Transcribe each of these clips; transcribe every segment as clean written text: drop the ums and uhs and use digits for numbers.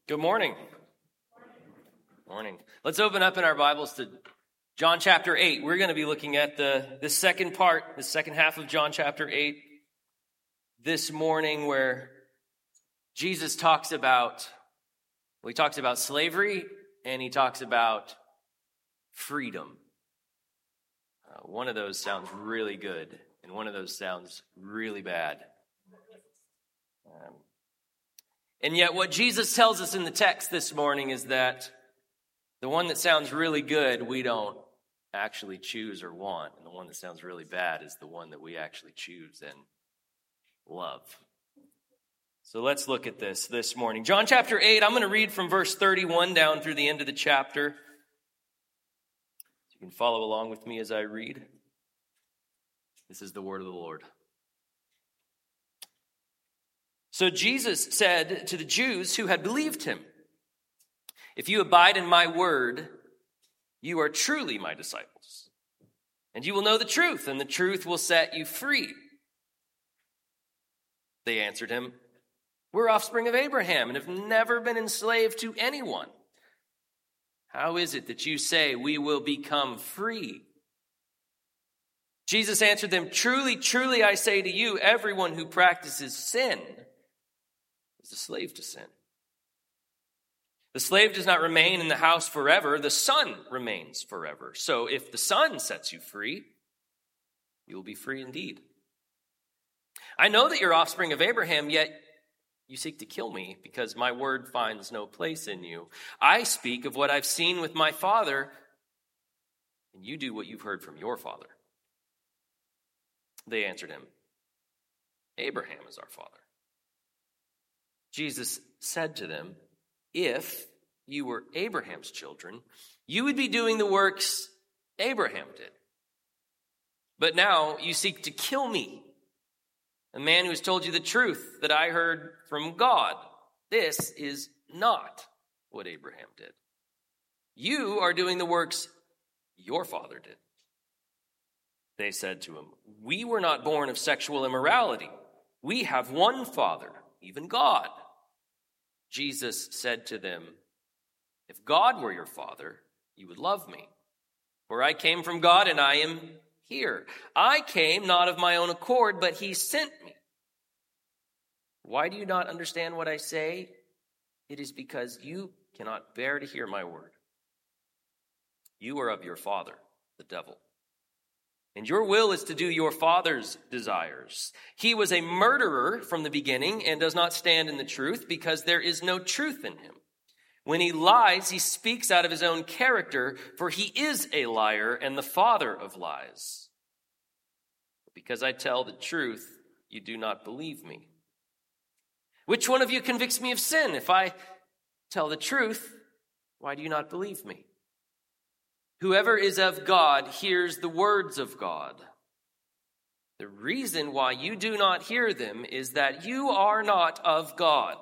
Good morning. Morning. Let's open up in our Bibles to John chapter 8. We're going to be looking at the second half of John chapter 8 this morning, where Jesus talks about slavery and he talks about freedom. One of those sounds really good and one of those sounds really bad. And yet what Jesus tells us in the text this morning is that the one that sounds really good, we don't actually choose or want. And the one that sounds really bad is the one that we actually choose and love. So let's look at this morning. John chapter 8, I'm going to read from verse 31 down through the end of the chapter. You can follow along with me as I read. This is the word of the Lord. So Jesus said to the Jews who had believed him, "If you abide in my word, you are truly my disciples. And you will know the truth, and the truth will set you free." They answered him, "We're offspring of Abraham and have never been enslaved to anyone. How is it that you say we will become free?" Jesus answered them, "Truly, truly, I say to you, everyone who practices sin is a slave to sin. The slave does not remain in the house forever. The son remains forever. So if the son sets you free, you will be free indeed. I know that you're offspring of Abraham, yet you seek to kill me because my word finds no place in you. I speak of what I've seen with my father, and you do what you've heard from your father." They answered him, "Abraham is our father." Jesus said to them, "If you were Abraham's children, you would be doing the works Abraham did. But now you seek to kill me, a man who has told you the truth that I heard from God. This is not what Abraham did. You are doing the works your father did." They said to him, "We were not born of sexual immorality. We have one Father, even God." Jesus said to them, "If God were your father, you would love me. For I came from God and I am here. I came not of my own accord, but he sent me. Why do you not understand what I say? It is because you cannot bear to hear my word. You are of your father, the devil. And your will is to do your father's desires. He was a murderer from the beginning and does not stand in the truth because there is no truth in him. When he lies, he speaks out of his own character, for he is a liar and the father of lies. Because I tell the truth, you do not believe me. Which one of you convicts me of sin? If I tell the truth, why do you not believe me? Whoever is of God hears the words of God. The reason why you do not hear them is that you are not of God."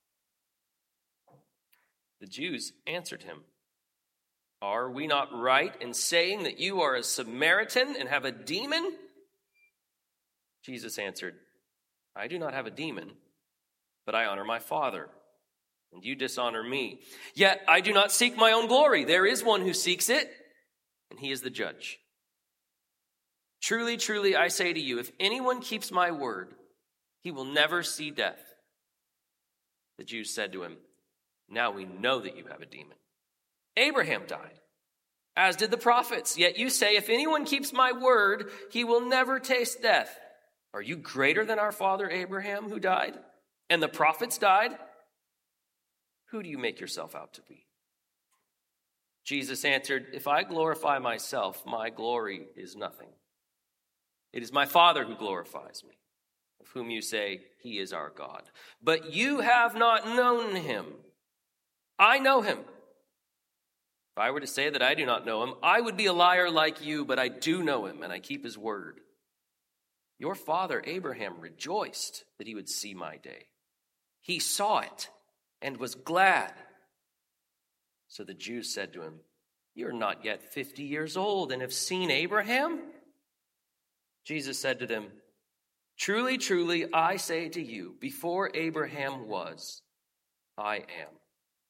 The Jews answered him, "Are we not right in saying that you are a Samaritan and have a demon?" Jesus answered, "I do not have a demon, but I honor my Father, and you dishonor me. Yet I do not seek my own glory. There is one who seeks it, and he is the judge. Truly, truly, I say to you, if anyone keeps my word, he will never see death." The Jews said to him, "Now we know that you have a demon. Abraham died, as did the prophets. Yet you say, if anyone keeps my word, he will never taste death. Are you greater than our father Abraham, who died? And the prophets died? Who do you make yourself out to be?" Jesus answered, "If I glorify myself, my glory is nothing. It is my Father who glorifies me, of whom you say he is our God. But you have not known him. I know him. If I were to say that I do not know him, I would be a liar like you, but I do know him, and I keep his word. Your father Abraham rejoiced that he would see my day. He saw it and was glad." So the Jews said to him, "You are not yet 50 years old and have seen Abraham?" Jesus said to them, "Truly, truly, I say to you, before Abraham was, I am."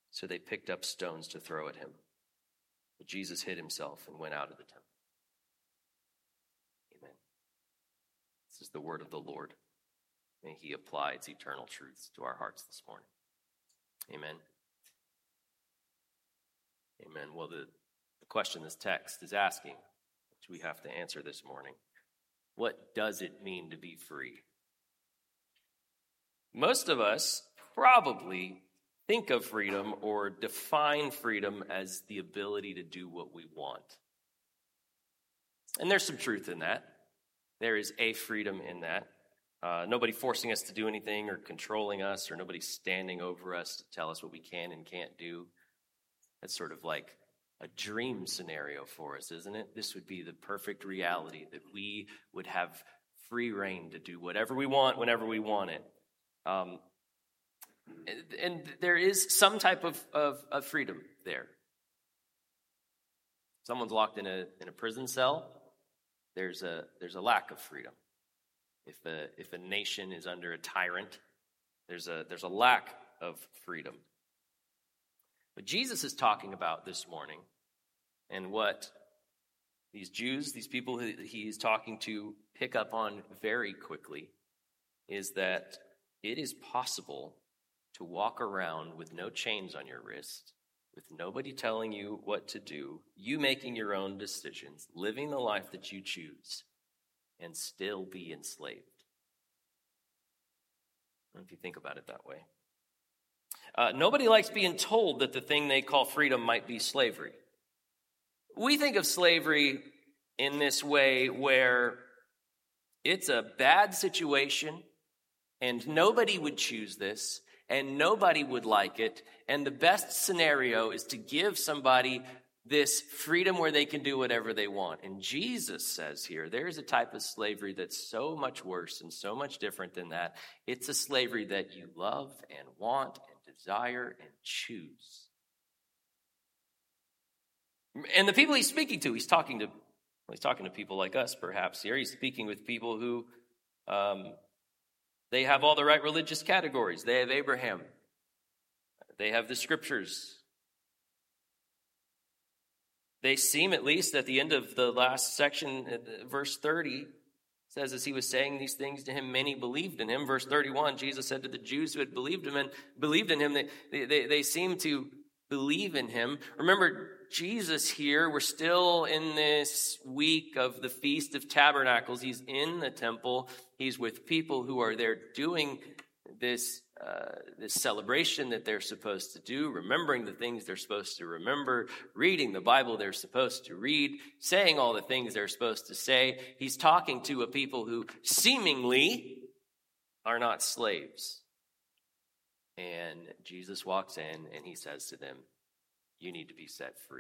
So they picked up stones to throw at him. But Jesus hid himself and went out of the temple. Amen. This is the word of the Lord. May he apply its eternal truths to our hearts this morning. Amen. Amen. Well, the question this text is asking, which we have to answer this morning, what does it mean to be free? Most of us probably think of freedom or define freedom as the ability to do what we want. And there's some truth in that. There is a freedom in that. Nobody forcing us to do anything or controlling us, or nobody standing over us to tell us what we can and can't do. That's sort of like a dream scenario for us, isn't it? This would be the perfect reality, that we would have free reign to do whatever we want whenever we want it. And there is some type of freedom there. Someone's locked in a prison cell. There's a lack of freedom. If a nation is under a tyrant, there's a lack of freedom. But Jesus is talking about this morning, and what these Jews, these people who he's talking to, pick up on very quickly, is that it is possible to walk around with no chains on your wrist, with nobody telling you what to do, you making your own decisions, living the life that you choose, and still be enslaved. I don't know if you think about it that way. Nobody likes being told that the thing they call freedom might be slavery. We think of slavery in this way where it's a bad situation and nobody would choose this and nobody would like it. And the best scenario is to give somebody this freedom where they can do whatever they want. And Jesus says here, there's a type of slavery that's so much worse and so much different than that. It's a slavery that you love and want and desire and choose. And the people he's speaking to, he's talking to people like us, perhaps here. He's speaking with people who, they have all the right religious categories. They have Abraham. They have the scriptures. They seem, at least at the end of the last section, verse 30, says, as he was saying these things to him, many believed in him. Verse 31, Jesus said to the Jews who had believed in him, they seemed to believe in him. Remember, Jesus here, we're still in this week of the Feast of Tabernacles. He's in the temple. He's with people who are there doing this celebration that they're supposed to do, remembering the things they're supposed to remember, reading the Bible they're supposed to read, saying all the things they're supposed to say. He's talking to a people who seemingly are not slaves. And Jesus walks in and he says to them, you need to be set free.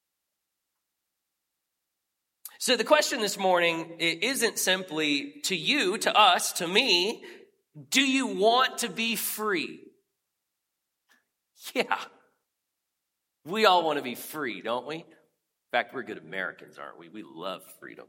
So the question this morning isn't simply to you, to us, to me, do you want to be free? Yeah. We all want to be free, don't we? In fact, we're good Americans, aren't we? We love freedom.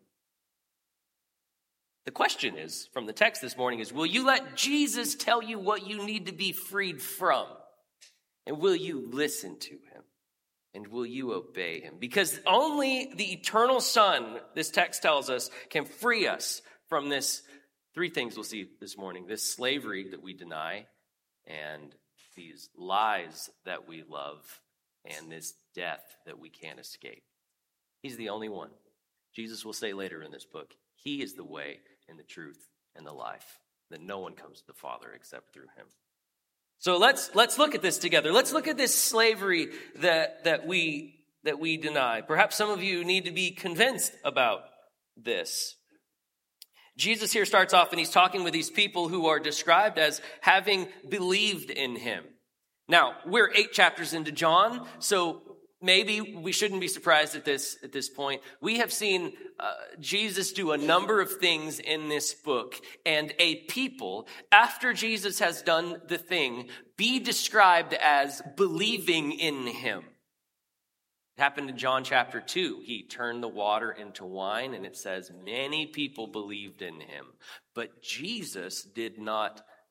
The question is, from the text this morning, is will you let Jesus tell you what you need to be freed from? And will you listen to him? And will you obey him? Because only the eternal Son, this text tells us, can free us from this. Three things we'll see this morning: this slavery that we deny, and these lies that we love, and this death that we can't escape. He's the only one. Jesus will say later in this book, he is the way and the truth and the life, that no one comes to the Father except through him. So let's look at this together. Let's look at this slavery that we deny. Perhaps some of you need to be convinced about this. Jesus here starts off and he's talking with these people who are described as having believed in him. Now, we're 8 chapters into John, so maybe we shouldn't be surprised at this point. We have seen Jesus do a number of things in this book, and a people, after Jesus has done the thing, be described as believing in him. It happened in John chapter 2. He turned the water into wine, and it says many people believed in him. But Jesus did not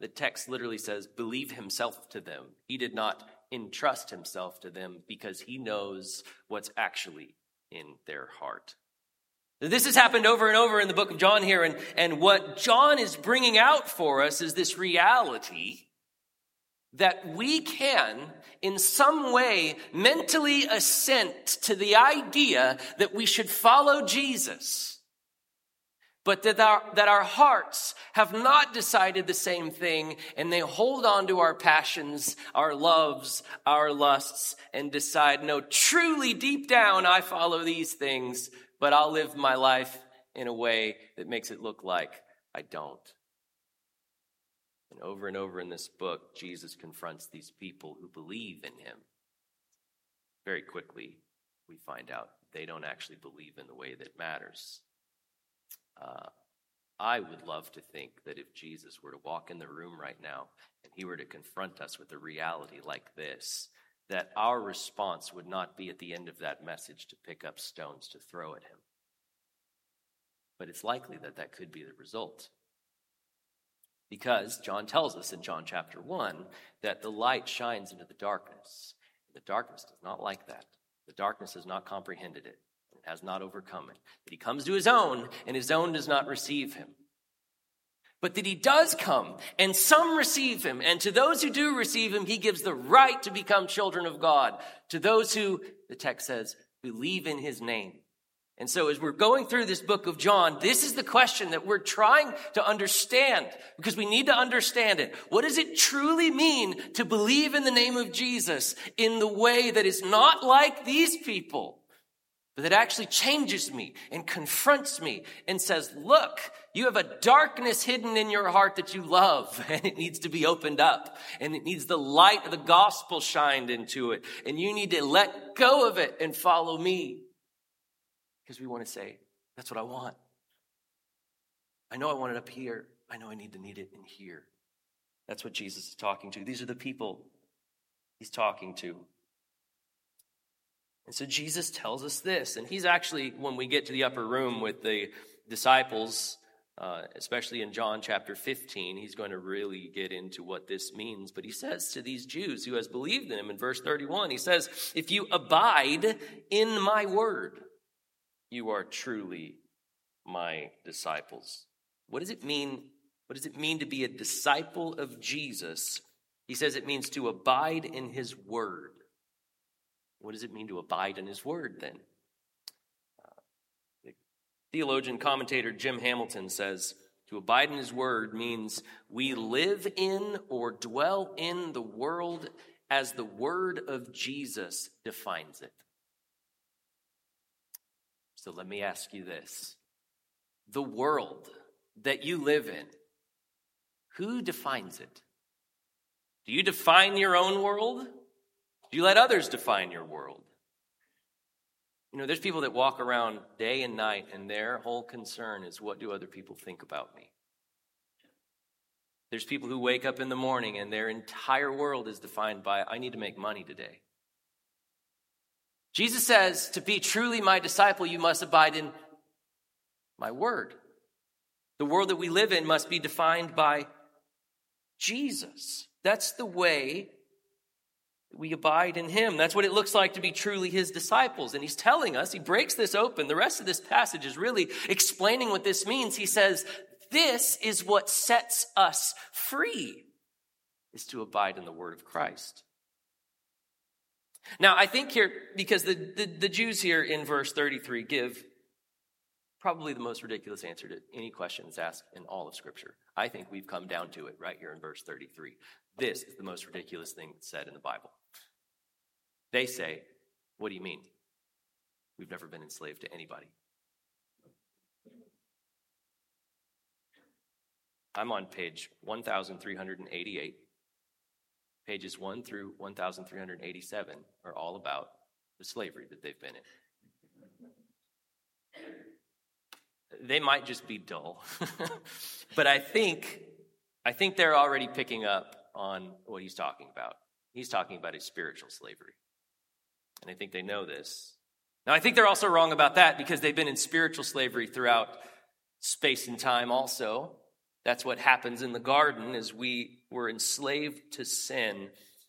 the text literally says, believe himself to them. He did not entrust himself to them because he knows what's actually in their heart. This has happened over and over in the book of John here, and what John is bringing out for us is this reality that we can, in some way, mentally assent to the idea that we should follow Jesus, but that our hearts have not decided the same thing, and they hold on to our passions, our loves, our lusts, and decide, no, truly deep down, I follow these things, but I'll live my life in a way that makes it look like I don't. And over in this book, Jesus confronts these people who believe in him. Very quickly, we find out they don't actually believe in the way that matters. I would love to think that if Jesus were to walk in the room right now and he were to confront us with a reality like this, that our response would not be at the end of that message to pick up stones to throw at him. But it's likely that that could be the result. Because John tells us in John chapter 1 that the light shines into the darkness. The darkness does not like that. The darkness has not comprehended it. It has not overcome it. That he comes to his own, and his own does not receive him. But that he does come, and some receive him. And to those who do receive him, he gives the right to become children of God. To those who, the text says, believe in his name. And so as we're going through this book of John, this is the question that we're trying to understand, because we need to understand it. What does it truly mean to believe in the name of Jesus in the way that is not like these people, but that actually changes me and confronts me and says, look, you have a darkness hidden in your heart that you love, and it needs to be opened up, and it needs the light of the gospel shined into it, and you need to let go of it and follow me. Because we want to say, that's what I want. I know I want it up here. I know I need it in here. That's what Jesus is talking to. These are the people he's talking to. And so Jesus tells us this. And he's actually, when we get to the upper room with the disciples, especially in John chapter 15, he's going to really get into what this means. But he says to these Jews who has believed in him in verse 31, he says, if you abide in my word, you are truly my disciples. What does it mean? What does it mean to be a disciple of Jesus? He says it means to abide in his word. What does it mean to abide in his word then? The theologian commentator Jim Hamilton says, to abide in his word means we live in or dwell in the world as the word of Jesus defines it. So let me ask you this. The world that you live in, who defines it? Do you define your own world? Do you let others define your world? You know, there's people that walk around day and night and their whole concern is, what do other people think about me? There's people who wake up in the morning and their entire world is defined by, I need to make money today. Jesus says, to be truly my disciple, you must abide in my word. The world that we live in must be defined by Jesus. That's the way we abide in him. That's what it looks like to be truly his disciples. And he's telling us, he breaks this open. The rest of this passage is really explaining what this means. He says, this is what sets us free, is to abide in the word of Christ. Now, I think here, because the Jews here in verse 33 give probably the most ridiculous answer to any question that's asked in all of Scripture. I think we've come down to it right here in verse 33. This is the most ridiculous thing that's said in the Bible. They say, what do you mean? We've never been enslaved to anybody. I'm on page 1388. Pages 1 through 1387 are all about the slavery that they've been in. They might just be dull, but I think they're already picking up on what he's talking about. He's talking about a spiritual slavery. And I think they know this. Now, I think they're also wrong about that because they've been in spiritual slavery throughout space and time also. That's what happens in the garden, is we were enslaved to sin.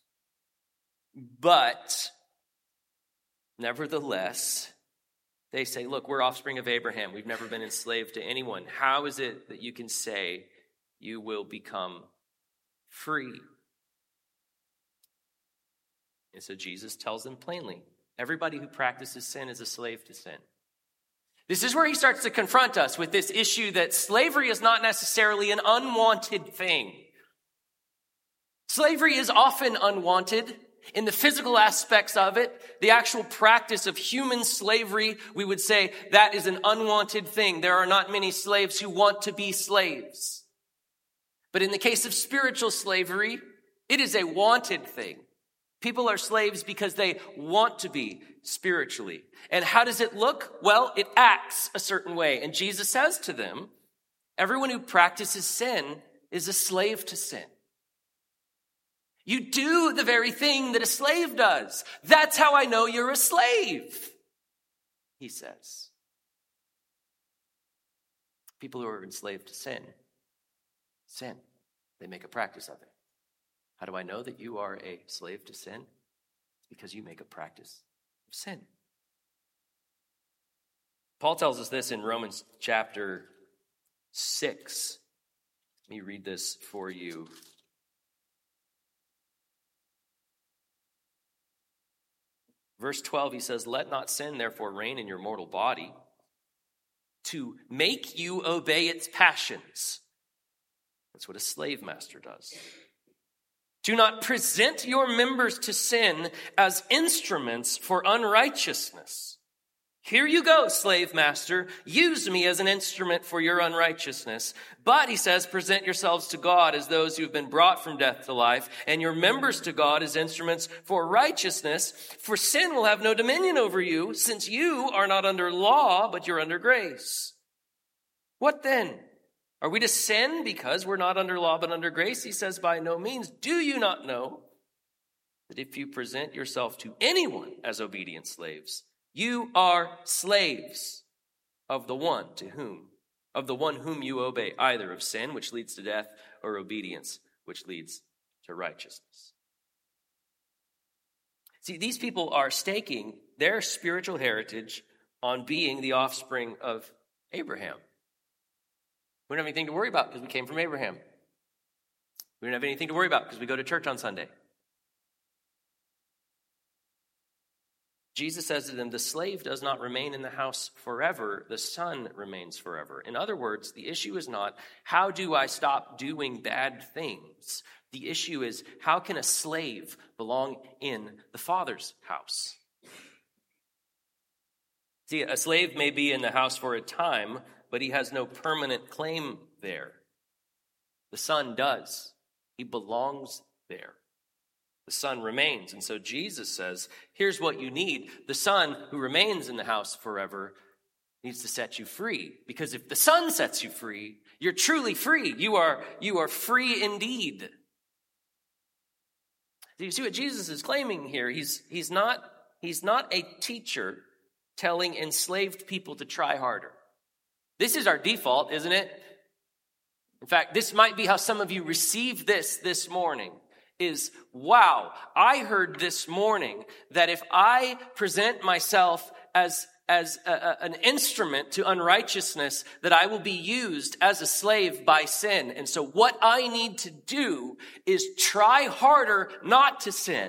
But nevertheless, they say, look, we're offspring of Abraham. We've never been enslaved to anyone. How is it that you can say you will become free? And so Jesus tells them plainly, everybody who practices sin is a slave to sin. This is where he starts to confront us with this issue that slavery is not necessarily an unwanted thing. Slavery is often unwanted in the physical aspects of it. The actual practice of human slavery, we would say that is an unwanted thing. There are not many slaves who want to be slaves. But in the case of spiritual slavery, it is a wanted thing. People are slaves because they want to be spiritually. And how does it look? Well, it acts a certain way. And Jesus says to them, everyone who practices sin is a slave to sin. You do the very thing that a slave does. That's how I know you're a slave, he says. People who are enslaved to sin. They make a practice of it. How do I know that you are a slave to sin? It's because you make a practice of sin. Paul tells us this in Romans chapter 6. Let me read this for you. Verse 12, he says, let not sin therefore reign in your mortal body to make you obey its passions. That's what a slave master does. Do not present your members to sin as instruments for unrighteousness. Here you go, slave master. Use me as an instrument for your unrighteousness. But, he says, present yourselves to God as those who have been brought from death to life, and your members to God as instruments for righteousness. For sin will have no dominion over you, since you are not under law, but you're under grace. What then? Are we to sin because we're not under law but under grace? He says, by no means. Do you not know that if you present yourself to anyone as obedient slaves, you are slaves of the one whom you obey, either of sin, which leads to death, or obedience, which leads to righteousness. See, these people are staking their spiritual heritage on being the offspring of Abraham. We don't have anything to worry about because we came from Abraham. We don't have anything to worry about because we go to church on Sunday. Jesus says to them, the slave does not remain in the house forever. The son remains forever. In other words, the issue is not, how do I stop doing bad things? The issue is, how can a slave belong in the Father's house? See, a slave may be in the house for a time, but he has no permanent claim there. The son does. He belongs there. The son remains. And so Jesus says, here's what you need. The son who remains in the house forever needs to set you free. Because if the son sets you free, you're truly free. You are free indeed. Do you see what Jesus is claiming here? He's not a teacher telling enslaved people to try harder. This is our default, isn't it? In fact, this might be how some of you receive this morning. Is, wow, I heard this morning that if I present myself as an instrument to unrighteousness, that I will be used as a slave by sin. And so what I need to do is try harder not to sin.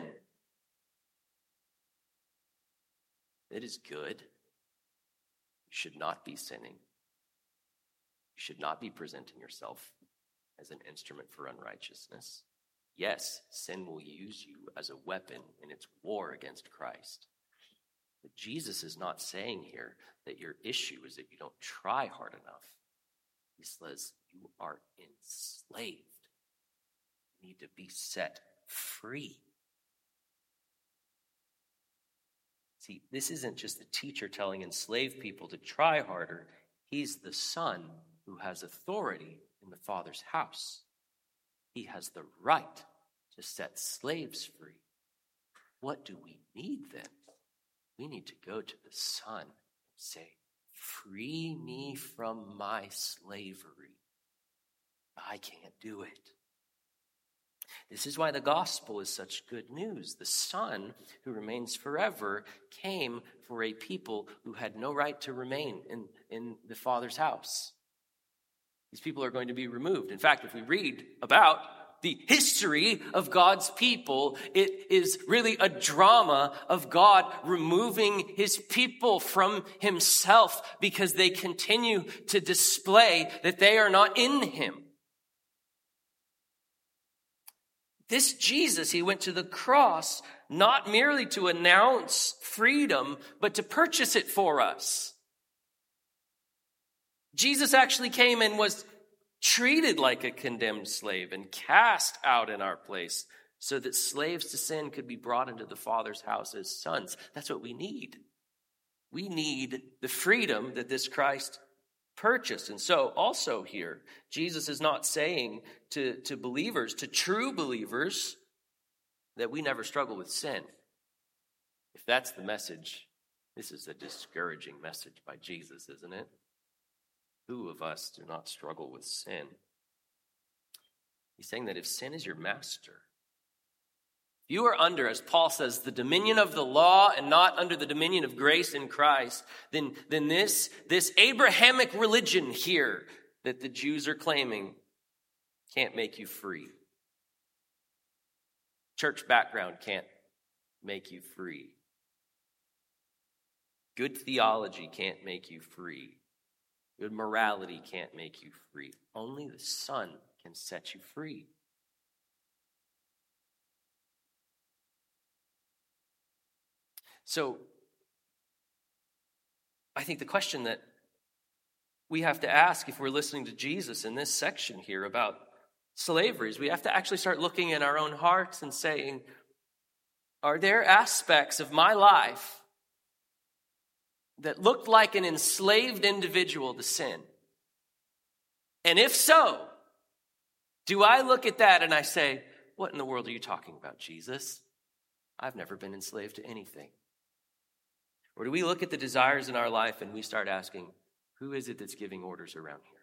It is good. You should not be sinning. You should not be presenting yourself as an instrument for unrighteousness. Yes, sin will use you as a weapon in its war against Christ. But Jesus is not saying here that your issue is that you don't try hard enough. He says you are enslaved. You need to be set free. See, this isn't just the teacher telling enslaved people to try harder. He's the son who has authority in the Father's house. He has the right to set slaves free. What do we need then? We need to go to the Son and say, free me from my slavery. I can't do it. This is why the gospel is such good news. The Son, who remains forever, came for a people who had no right to remain in the Father's house. These people are going to be removed. In fact, if we read about the history of God's people, it is really a drama of God removing his people from himself because they continue to display that they are not in him. This Jesus, he went to the cross not merely to announce freedom, but to purchase it for us. Jesus actually came and was treated like a condemned slave and cast out in our place so that slaves to sin could be brought into the Father's house as sons. That's what we need. We need the freedom that this Christ purchased. And so also here, Jesus is not saying to believers, to true believers, that we never struggle with sin. If that's the message, this is a discouraging message by Jesus, isn't it? Who of us do not struggle with sin? He's saying that if sin is your master, you are under, as Paul says, the dominion of the law and not under the dominion of grace in Christ, then this Abrahamic religion here that the Jews are claiming can't make you free. Church background can't make you free. Good theology can't make you free. Good morality can't make you free. Only the Son can set you free. So, I think the question that we have to ask if we're listening to Jesus in this section here about slavery is we have to actually start looking in our own hearts and saying, are there aspects of my life that looked like an enslaved individual to sin? And if so, do I look at that and I say, what in the world are you talking about, Jesus? I've never been enslaved to anything. Or do we look at the desires in our life and we start asking, who is it that's giving orders around here?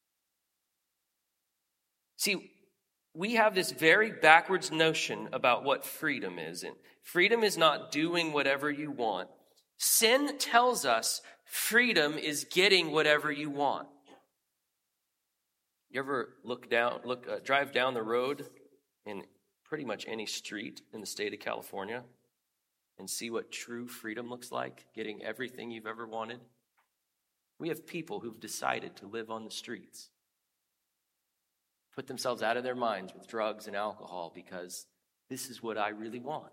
See, we have this very backwards notion about what freedom is. And freedom is not doing whatever you want. Sin tells us freedom is getting whatever you want. You ever drive down the road in pretty much any street in the state of California and see what true freedom looks like, getting everything you've ever wanted? We have people who've decided to live on the streets, put themselves out of their minds with drugs and alcohol because this is what I really want.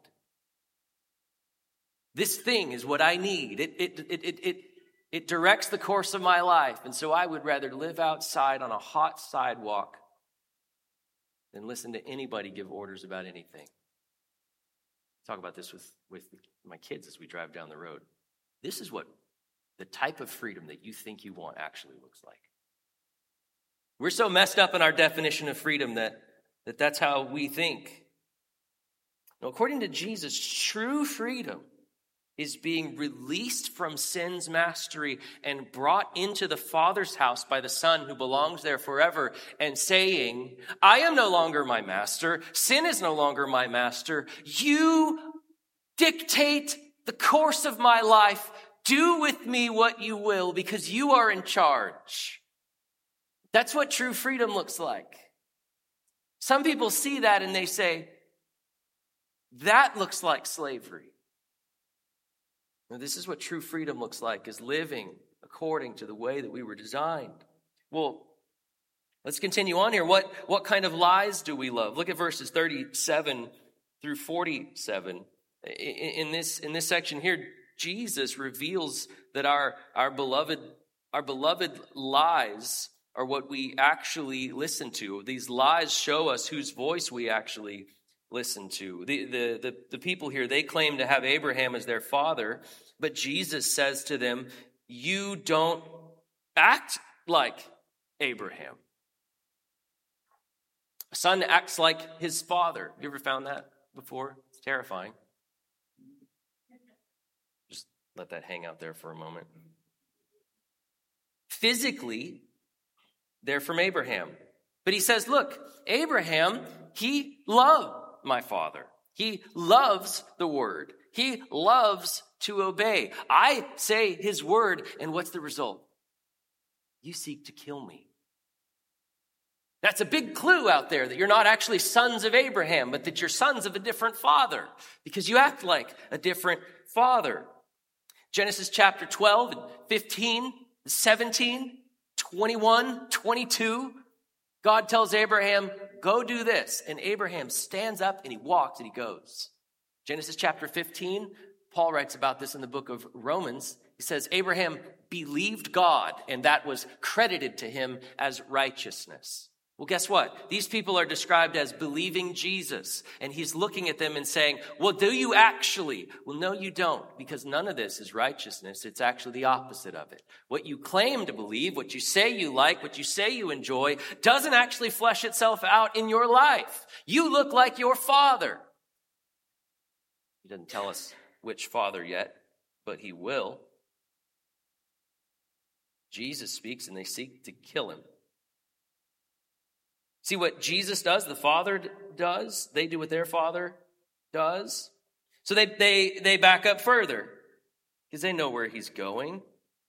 This thing is what I need. It directs the course of my life. And so I would rather live outside on a hot sidewalk than listen to anybody give orders about anything. Talk about this with my kids as we drive down the road. This is what the type of freedom that you think you want actually looks like. We're so messed up in our definition of freedom that's how we think. Now, according to Jesus, true freedom is being released from sin's mastery and brought into the Father's house by the Son who belongs there forever and saying, I am no longer my master. Sin is no longer my master. You dictate the course of my life. Do with me what you will because you are in charge. That's what true freedom looks like. Some people see that and they say, that looks like slavery. Now, this is what true freedom looks like, is living according to the way that we were designed. Well, let's continue on here. What kind of lies do we love? Look at verses 37 through 47. In this section here, Jesus reveals that our beloved lies are what we actually listen to. These lies show us whose voice we actually listen to. The people here, they claim to have Abraham as their father, but Jesus says to them, you don't act like Abraham. A son acts like his father. Have you ever found that before? It's terrifying. Just let that hang out there for a moment. Physically, they're from Abraham. But he says, look, Abraham, he loved my father. He loves the word. He loves to obey. I say his word, and what's the result? You seek to kill me. That's a big clue out there that you're not actually sons of Abraham, but that you're sons of a different father because you act like a different father. Genesis chapter 12 and 15, 17, 21, 22, God tells Abraham, go do this. And Abraham stands up and he walks and he goes. Genesis chapter 15, Paul writes about this in the book of Romans. He says, Abraham believed God, and that was credited to him as righteousness. Well, guess what? These people are described as believing Jesus. And he's looking at them and saying, well, do you actually? Well, no, you don't, because none of this is righteousness. It's actually the opposite of it. What you claim to believe, what you say you like, what you say you enjoy, doesn't actually flesh itself out in your life. You look like your father. He doesn't tell us which father yet, but he will. Jesus speaks and they seek to kill him. See what Jesus does, the Father does. They do what their Father does. So they back up further because they know where he's going.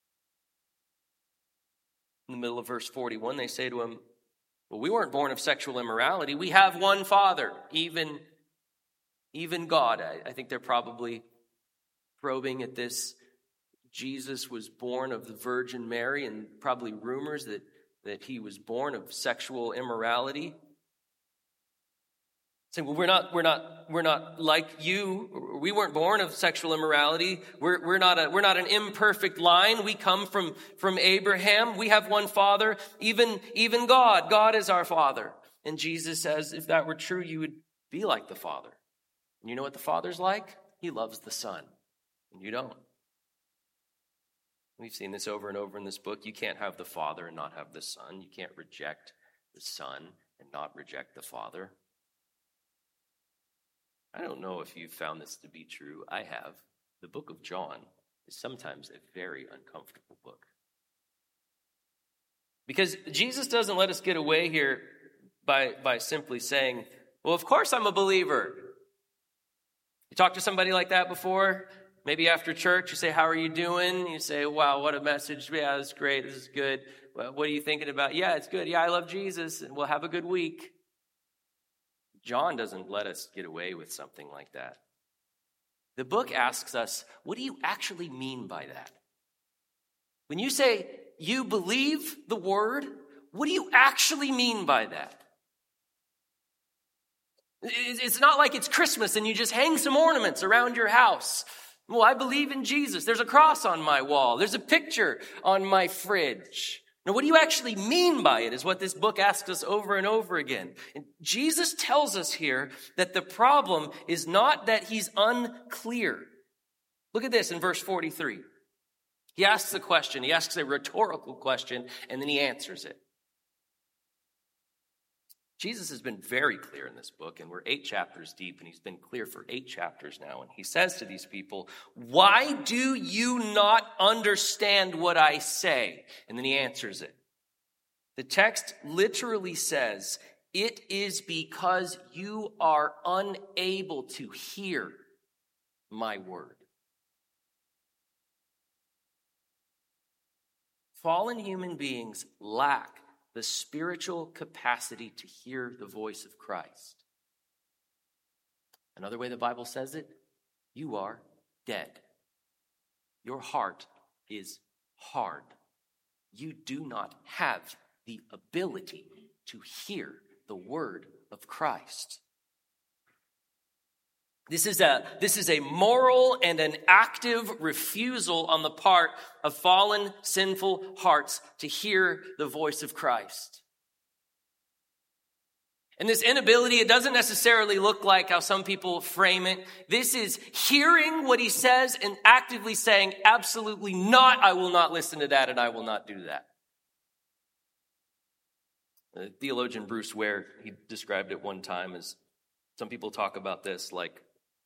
In the middle of verse 41, they say to him, well, we weren't born of sexual immorality. We have one Father, even God. I think they're probably probing at this. Jesus was born of the Virgin Mary, and probably rumors that he was born of sexual immorality. Saying, well, we're not like you. We weren't born of sexual immorality. We're not an imperfect line. We come from Abraham. We have one Father, even God. God is our Father. And Jesus says, if that were true, you would be like the Father. And you know what the Father's like? He loves the Son, and you don't. We've seen this over and over in this book. You can't have the Father and not have the Son. You can't reject the Son and not reject the Father. I don't know if you've found this to be true. I have. The book of John is sometimes a very uncomfortable book. Because Jesus doesn't let us get away here by simply saying, well, of course I'm a believer. You talked to somebody like that before? Maybe after church, you say, how are you doing? You say, wow, what a message. Yeah, that's great. This is good. Well, what are you thinking about? Yeah, it's good. Yeah, I love Jesus, and we'll have a good week. John doesn't let us get away with something like that. The book asks us, what do you actually mean by that? When you say you believe the word, what do you actually mean by that? It's not like it's Christmas and you just hang some ornaments around your house. Well, I believe in Jesus. There's a cross on my wall. There's a picture on my fridge. Now, what do you actually mean by it is what this book asks us over and over again. And Jesus tells us here that the problem is not that he's unclear. Look at this in verse 43. He asks a question. He asks a rhetorical question, and then he answers it. Jesus has been very clear in this book, and we're 8 chapters deep, and he's been clear for 8 chapters now. And he says to these people, why do you not understand what I say? And then he answers it. The text literally says, it is because you are unable to hear my word. Fallen human beings lack the spiritual capacity to hear the voice of Christ. Another way the Bible says it, you are dead. Your heart is hard. You do not have the ability to hear the word of Christ. This is a moral and an active refusal on the part of fallen, sinful hearts to hear the voice of Christ. And this inability, it doesn't necessarily look like how some people frame it. This is hearing what he says and actively saying, absolutely not, I will not listen to that and I will not do that. Theologian Bruce Ware, he described it one time as, some people talk about this like,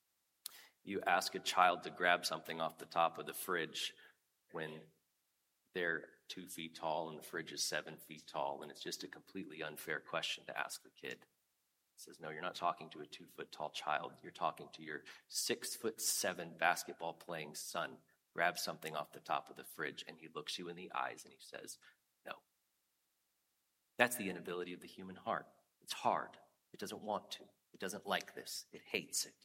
you ask a child to grab something off the top of the fridge when they're 2 feet tall and the fridge is 7 feet tall, and it's just a completely unfair question to ask the kid. He says, no, you're not talking to a 2-foot tall child. You're talking to your 6'7" basketball playing son. Grab something off the top of the fridge, and he looks you in the eyes and he says, no. That's the inability of the human heart. It's hard. It doesn't want to. It doesn't like this. It hates it.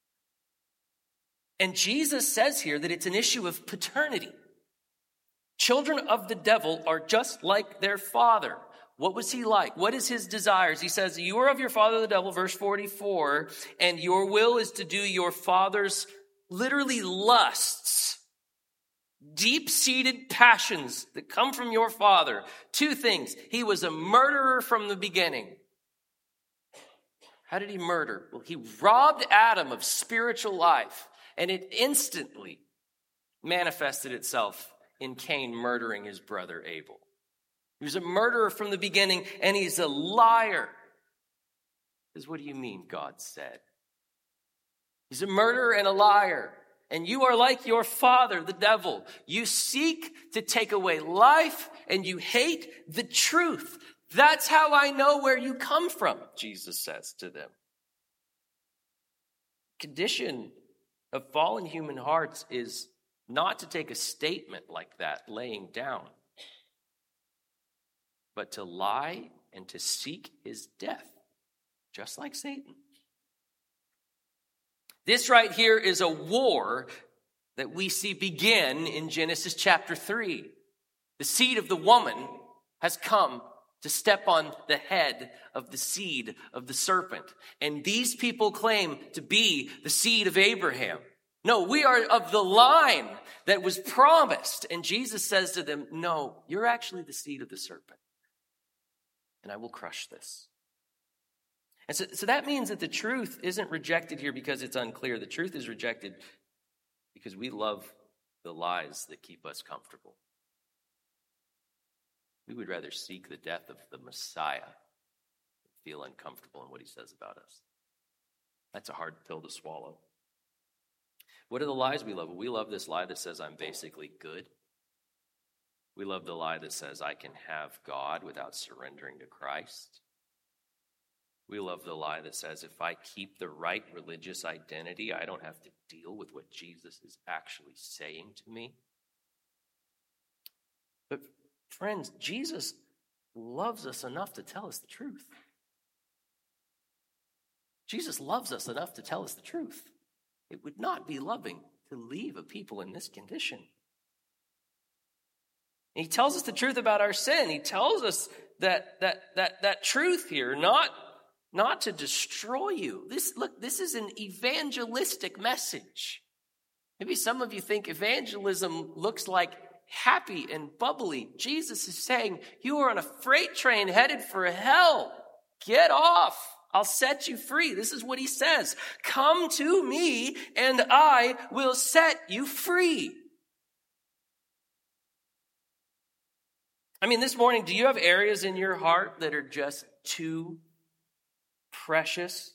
And Jesus says here that it's an issue of paternity. Children of the devil are just like their father. What was he like? What is his desires? He says, you are of your father the devil, verse 44, and your will is to do your father's literally lusts, deep-seated passions that come from your father. 2 things. He was a murderer from the beginning. How did he murder? Well, he robbed Adam of spiritual life, and it instantly manifested itself in Cain murdering his brother Abel. He was a murderer from the beginning, and he's a liar. Because what do you mean, God said? He's a murderer and a liar. And you are like your father, the devil. You seek to take away life, and you hate the truth. That's how I know where you come from, Jesus says to them. Condition of fallen human hearts is not to take a statement like that, laying down, but to lie and to seek his death, just like Satan. This right here is a war that we see begin in Genesis chapter 3. The seed of the woman has come to step on the head of the seed of the serpent. And these people claim to be the seed of Abraham. No, we are of the line that was promised. And Jesus says to them, no, you're actually the seed of the serpent. And I will crush this. And so that means that the truth isn't rejected here because it's unclear. The truth is rejected because we love the lies that keep us comfortable. We would rather seek the death of the Messiah than feel uncomfortable in what he says about us. That's a hard pill to swallow. What are the lies we love? We love this lie that says I'm basically good. We love the lie that says I can have God without surrendering to Christ. We love the lie that says if I keep the right religious identity, I don't have to deal with what Jesus is actually saying to me. But friends, Jesus loves us enough to tell us the truth. Jesus loves us enough to tell us the truth. It would not be loving to leave a people in this condition. And he tells us the truth about our sin. He tells us that truth here, not to destroy you. This is an evangelistic message. Maybe some of you think evangelism looks like happy and bubbly. Jesus is saying, you are on a freight train headed for hell. Get off. I'll set you free. This is what he says. Come to me and I will set you free. I mean, this morning, do you have areas in your heart that are just too precious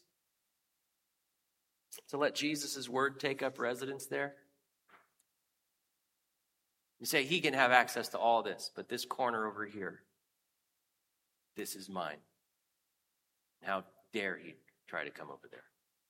to let Jesus' word take up residence there? You say, he can have access to all this, but this corner over here, this is mine. How dare he try to come over there?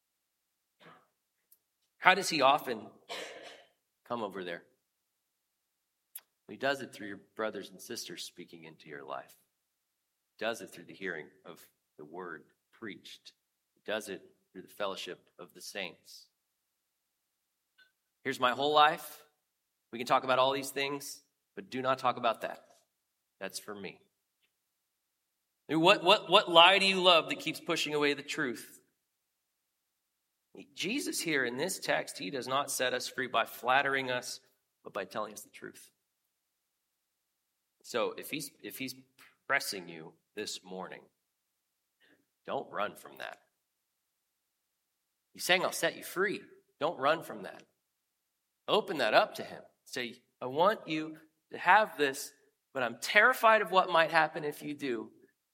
How does he often come over there? He does it through your brothers and sisters speaking into your life. He does it through the hearing of the word preached. He does it through the fellowship of the saints. Here's my whole life. We can talk about all these things, but do not talk about that. That's for me. What lie do you love that keeps pushing away the truth? Jesus here in this text, he does not set us free by flattering us, but by telling us the truth. So if he's pressing you this morning, don't run from that. He's saying, I'll set you free. Don't run from that. Open that up to him. Say, I want you to have this, but I'm terrified of what might happen if you do.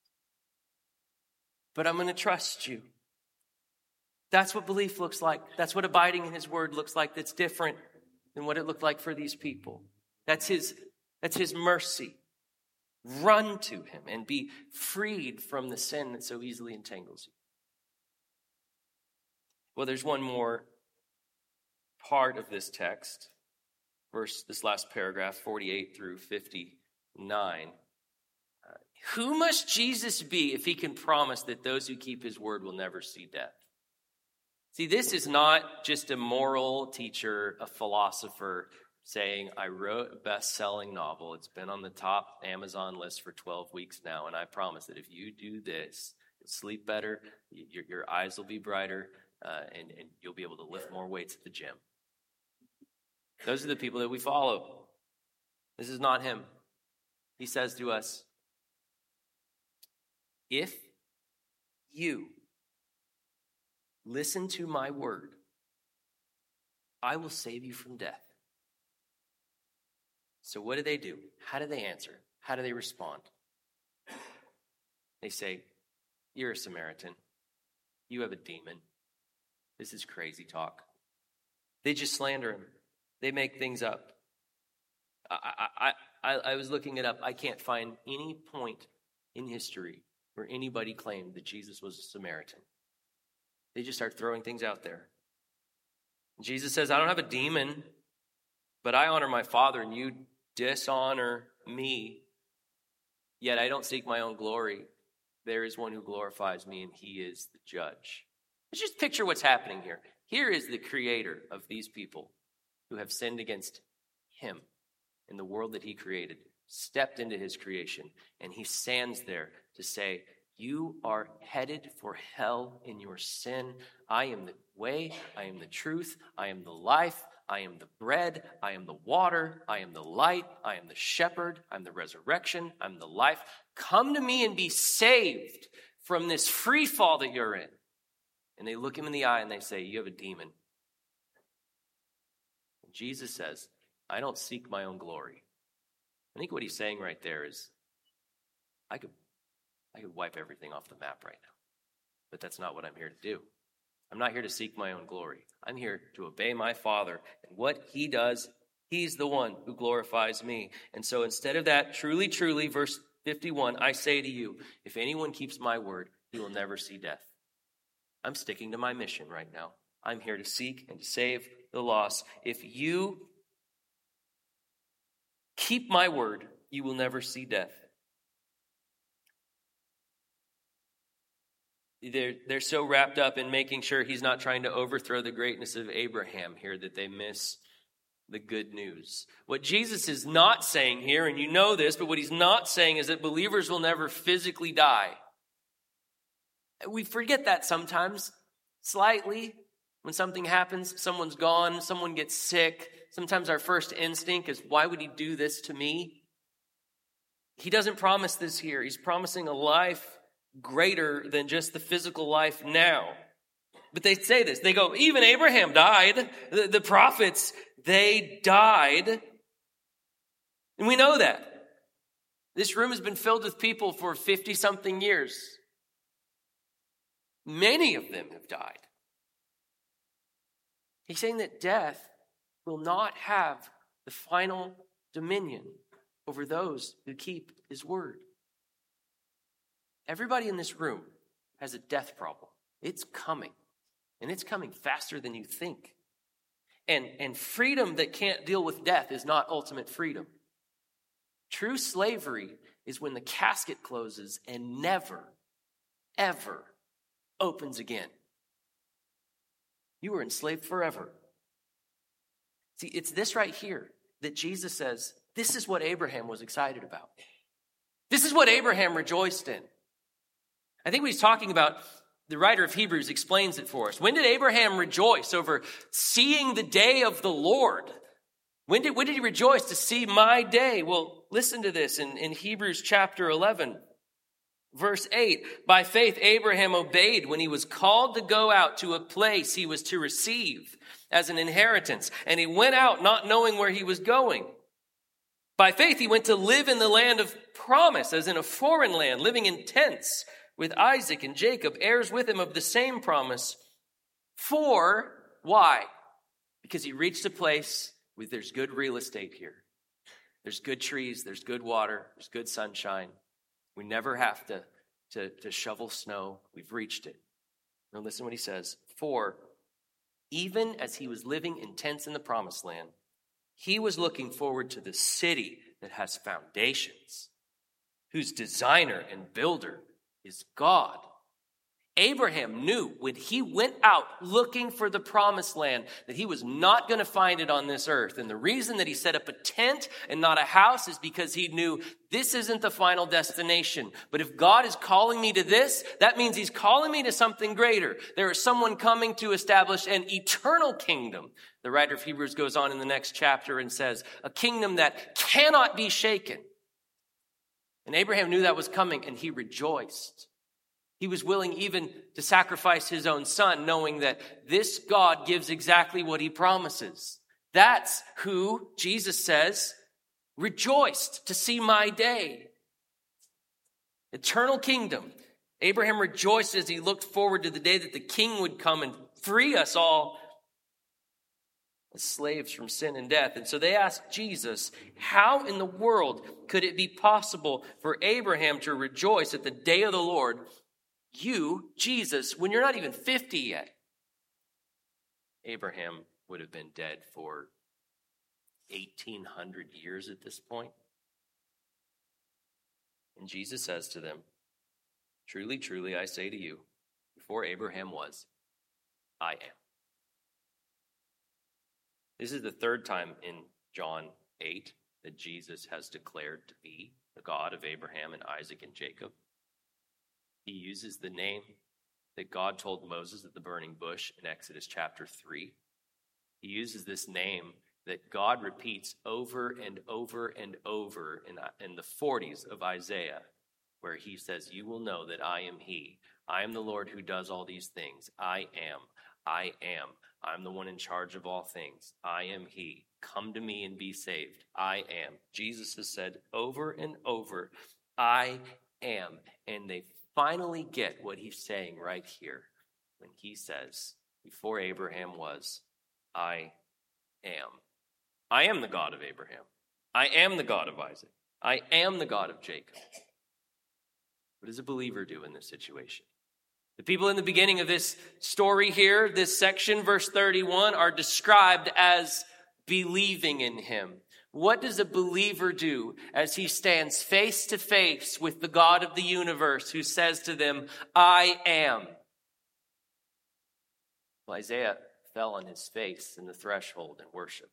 But I'm going to trust you. That's what belief looks like. That's what abiding in his word looks like. That's different than what it looked like for these people. That's his That's his mercy. Run to him and be freed from the sin that so easily entangles you. Well, there's one more part of this text, this last paragraph, 48 through 59. Who must Jesus be if he can promise that those who keep his word will never see death? See, this is not just a moral teacher, a philosopher saying, I wrote a best-selling novel. It's been on the top Amazon list for 12 weeks now, and I promise that if you do this, you'll sleep better, your eyes will be brighter, and you'll be able to lift more weights at the gym. Those are the people that we follow. This is not him. He says to us, if you listen to my word, I will save you from death. So what do? How do they answer? How do they respond? They say, you're a Samaritan. You have a demon. This is crazy talk. They just slander him. They make things up. I was looking it up. I can't find any point in history where anybody claimed that Jesus was a Samaritan. They just start throwing things out there. Jesus says, I don't have a demon, but I honor my Father, and you dishonor me. Yet I don't seek my own glory. There is one who glorifies me, and he is the judge. Let's just picture what's happening here. Here is the creator of these people who have sinned against him in the world that he created, stepped into his creation, and he stands there to say, you are headed for hell in your sin. I am the way, I am the truth, I am the life, I am the bread, I am the water, I am the light, I am the shepherd, I'm the resurrection, I'm the life. Come to me and be saved from this free fall that you're in. And they look him in the eye and they say, you have a demon. And Jesus says, I don't seek my own glory. I think what he's saying right there is, I could wipe everything off the map right now. But that's not what I'm here to do. I'm not here to seek my own glory. I'm here to obey my Father. And what he does, he's the one who glorifies me. And so instead of that, truly, truly, verse 51, I say to you, if anyone keeps my word, he will never see death. I'm sticking to my mission right now. I'm here to seek and to save the lost. If you keep my word, you will never see death. They're so wrapped up in making sure he's not trying to overthrow the greatness of Abraham here that they miss the good news. What Jesus is not saying here, and you know this, but what he's not saying is that believers will never physically die. We forget that sometimes, slightly. When something happens, someone's gone, someone gets sick. Sometimes our first instinct is, why would he do this to me? He doesn't promise this here. He's promising a life greater than just the physical life now. But they say this. They go, even Abraham died. The prophets, they died. And we know that. This room has been filled with people for 50-something years. Many of them have died. He's saying that death will not have the final dominion over those who keep his word. Everybody in this room has a death problem. It's coming. And it's coming faster than you think. And freedom that can't deal with death is not ultimate freedom. True slavery is when the casket closes and never, ever opens again. You were enslaved forever. See, it's this right here that Jesus says, this is what Abraham was excited about. This is what Abraham rejoiced in. I think what he's talking about, the writer of Hebrews explains it for us. When did Abraham rejoice over seeing the day of the Lord? When did he rejoice to see my day? Well, listen to this in Hebrews chapter 11, verse 8. By faith, Abraham obeyed when he was called to go out to a place he was to receive as an inheritance. And he went out not knowing where he was going. By faith, he went to live in the land of promise, as in a foreign land, living in tents with Isaac and Jacob, heirs with him of the same promise. For, why? Because he reached a place where there's good real estate here. There's good trees, there's good water, there's good sunshine. We never have to shovel snow. We've reached it. Now listen to what he says. For even as he was living in tents in the promised land, he was looking forward to the city that has foundations, whose designer and builder is God. Abraham knew when he went out looking for the promised land that he was not going to find it on this earth. And the reason that he set up a tent and not a house is because he knew this isn't the final destination. But if God is calling me to this, that means he's calling me to something greater. There is someone coming to establish an eternal kingdom. The writer of Hebrews goes on in the next chapter and says, a kingdom that cannot be shaken. And Abraham knew that was coming, and he rejoiced. He was willing even to sacrifice his own son, knowing that this God gives exactly what he promises. That's who, Jesus says, rejoiced to see my day. Eternal kingdom. Abraham rejoiced as he looked forward to the day that the king would come and free us all as slaves from sin and death. And so they asked Jesus, how in the world could it be possible for Abraham to rejoice at the day of the Lord? You, Jesus, when you're not even 50 yet. Abraham would have been dead for 1,800 years at this point. And Jesus says to them, truly, truly, I say to you, before Abraham was, I am. This is the third time in John 8 that Jesus has declared to be the God of Abraham and Isaac and Jacob. He uses the name that God told Moses at the burning bush in Exodus chapter 3. He uses this name that God repeats over and over and over in the 40s of Isaiah, where he says, you will know that I am he. I am the Lord who does all these things. I am. I am. I'm the one in charge of all things. I am he. Come to me and be saved. I am. Jesus has said over and over, I am. And they finally get what he's saying right here when he says, before Abraham was, I am. I am the God of Abraham. I am the God of Isaac. I am the God of Jacob. What does a believer do in this situation? The people in the beginning of this story here, this section, verse 31, are described as believing in him. What does a believer do as he stands face to face with the God of the universe who says to them, I am? Well, Isaiah fell on his face in the threshold and worshiped.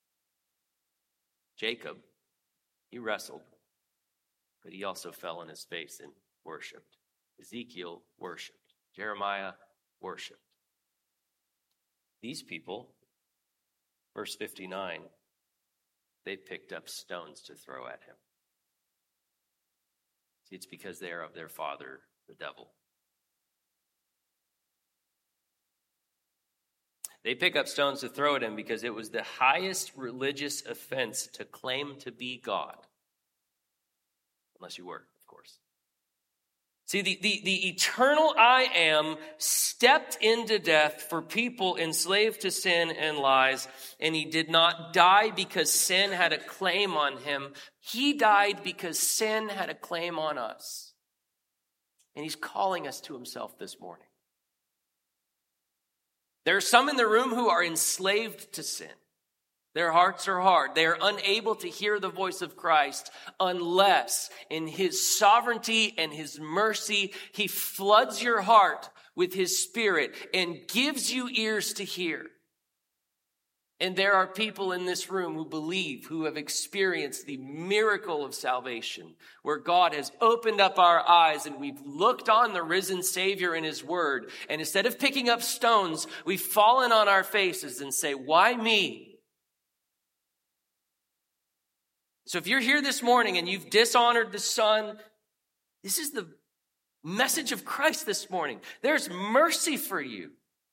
Jacob, he wrestled, but he also fell on his face and worshiped. Ezekiel worshiped. Jeremiah worshiped. These people, verse 59, they picked up stones to throw at him. See, it's because they are of their father, the devil. They pick up stones to throw at him because it was the highest religious offense to claim to be God. Unless you were, of course. See, the eternal I am stepped into death for people enslaved to sin and lies, and he did not die because sin had a claim on him. He died because sin had a claim on us. And he's calling us to himself this morning. There are some in the room who are enslaved to sin. Their hearts are hard. They are unable to hear the voice of Christ unless in his sovereignty and his mercy, he floods your heart with his spirit and gives you ears to hear. And there are people in this room who believe, who have experienced the miracle of salvation, where God has opened up our eyes and we've looked on the risen Savior in his word. And instead of picking up stones, we've fallen on our faces and say, why me? So if you're here this morning and you've dishonored the Son, this is the message of Christ this morning. There's mercy for you.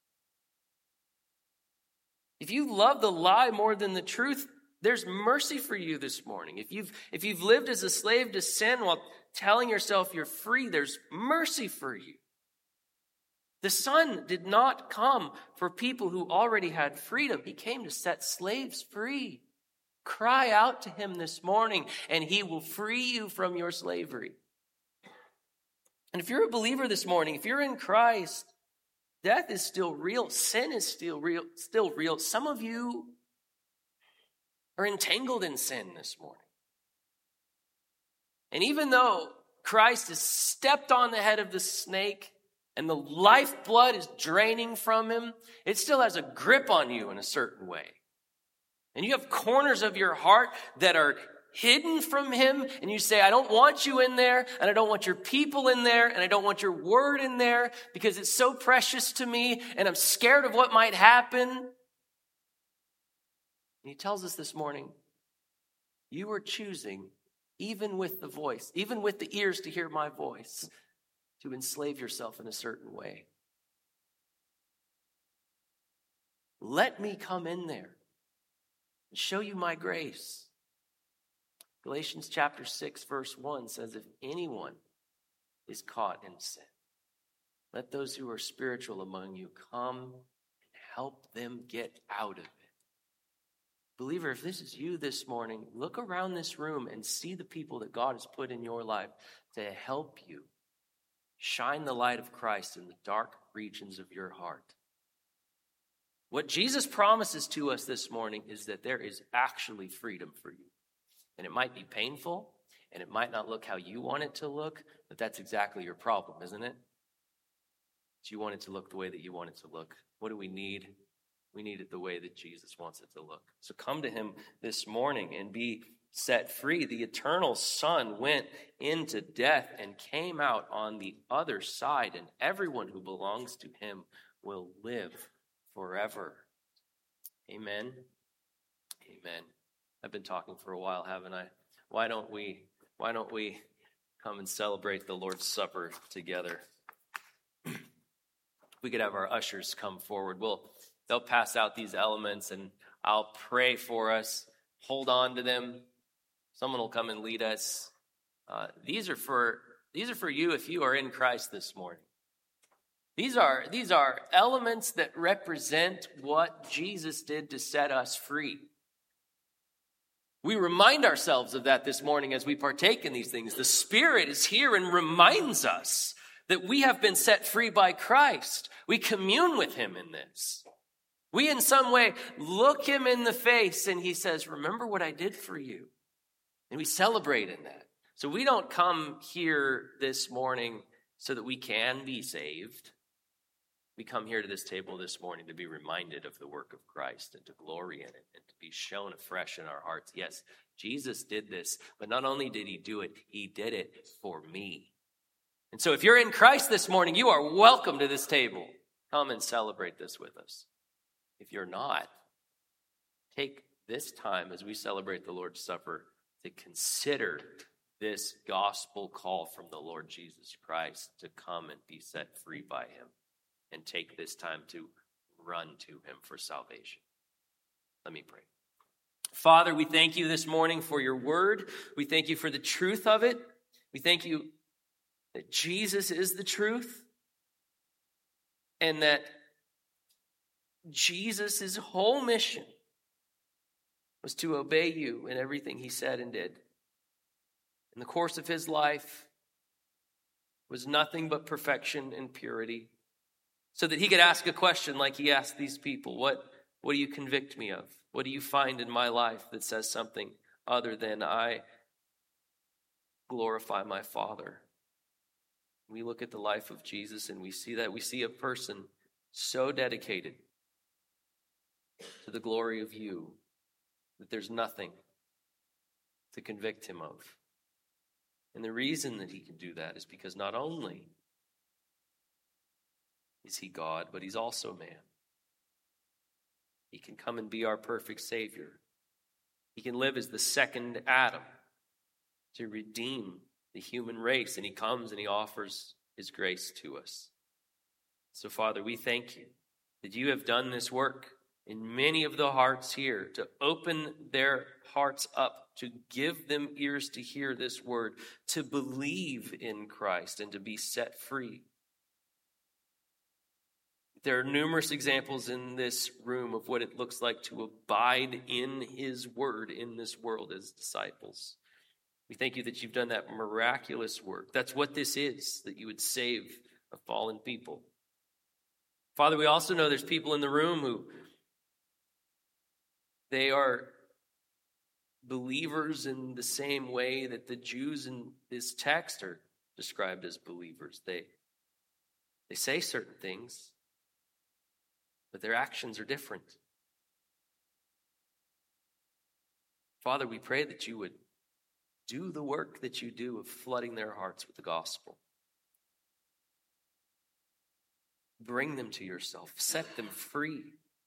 If you love the lie more than the truth, there's mercy for you this morning. If you've lived as a slave to sin while telling yourself you're free, there's mercy for you. The Son did not come for people who already had freedom. He came to set slaves free. Cry out to him this morning, and he will free you from your slavery. And if you're a believer this morning, if you're in Christ, death is still real. Sin is still real. Some of you are entangled in sin this morning. And even though Christ has stepped on the head of the snake and the lifeblood is draining from him, it still has a grip on you in a certain way. And you have corners of your heart that are hidden from him, and you say, I don't want you in there, and I don't want your people in there, and I don't want your word in there because it's so precious to me, and I'm scared of what might happen. And he tells us this morning, you are choosing, even with the voice, even with the ears to hear my voice, to enslave yourself in a certain way. Let me come in there and show you my grace. Galatians chapter 6, verse 1 says, if anyone is caught in sin, let those who are spiritual among you come and help them get out of it. Believer, if this is you this morning, look around this room and see the people that God has put in your life to help you shine the light of Christ in the dark regions of your heart. What Jesus promises to us this morning is that there is actually freedom for you. And it might be painful, and it might not look how you want it to look, but that's exactly your problem, isn't it? That you want it to look the way that you want it to look. What do we need? We need it the way that Jesus wants it to look. So come to him this morning and be set free. The eternal Son went into death and came out on the other side, and everyone who belongs to him will live forever. Amen. Amen. I've been talking for a while, haven't I? Why don't we come and celebrate the Lord's Supper together? We could have our ushers come forward. They'll pass out these elements, and I'll pray for us. Hold on to them. Someone will come and lead us. These are for you if you are in Christ this morning. These are elements that represent what Jesus did to set us free. We remind ourselves of that this morning as we partake in these things. The Spirit is here and reminds us that we have been set free by Christ. We commune with him in this. We in some way look him in the face and he says, remember what I did for you. And we celebrate in that. So we don't come here this morning so that we can be saved. We come here to this table this morning to be reminded of the work of Christ and to glory in it and to be shown afresh in our hearts. Yes, Jesus did this, but not only did he do it, he did it for me. And so if you're in Christ this morning, you are welcome to this table. Come and celebrate this with us. If you're not, take this time as we celebrate the Lord's Supper to consider this gospel call from the Lord Jesus Christ to come and be set free by him. And take this time to run to him for salvation. Let me pray. Father, we thank you this morning for your word. We thank you for the truth of it. We thank you that Jesus is the truth. And that Jesus' whole mission was to obey you in everything he said and did. In the course of his life was nothing but perfection and purity. So that he could ask a question like he asked these people. What do you convict me of? What do you find in my life that says something other than I glorify my Father? We look at the life of Jesus and we see that. We see a person so dedicated to the glory of you that there's nothing to convict him of. And the reason that he can do that is because not only is he God, but he's also man. He can come and be our perfect Savior. He can live as the second Adam to redeem the human race. And he comes and he offers his grace to us. So, Father, we thank you that you have done this work in many of the hearts here to open their hearts up, to give them ears to hear this word, to believe in Christ and to be set free. There are numerous examples in this room of what it looks like to abide in his word in this world as disciples. We thank you that you've done that miraculous work. That's what this is, that you would save a fallen people. Father, we also know there's people in the room who they are believers in the same way that the Jews in this text are described as believers. They say certain things, but their actions are different. Father, we pray that you would do the work that you do of flooding their hearts with the gospel. Bring them to yourself. Set them free.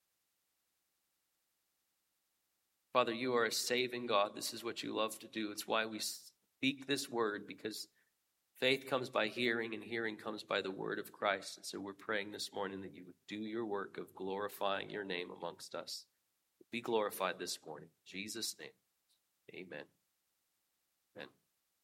Father, you are a saving God. This is what you love to do. It's why we speak this word, because faith comes by hearing, and hearing comes by the word of Christ. And so we're praying this morning that you would do your work of glorifying your name amongst us. Be glorified this morning. In Jesus' name, amen.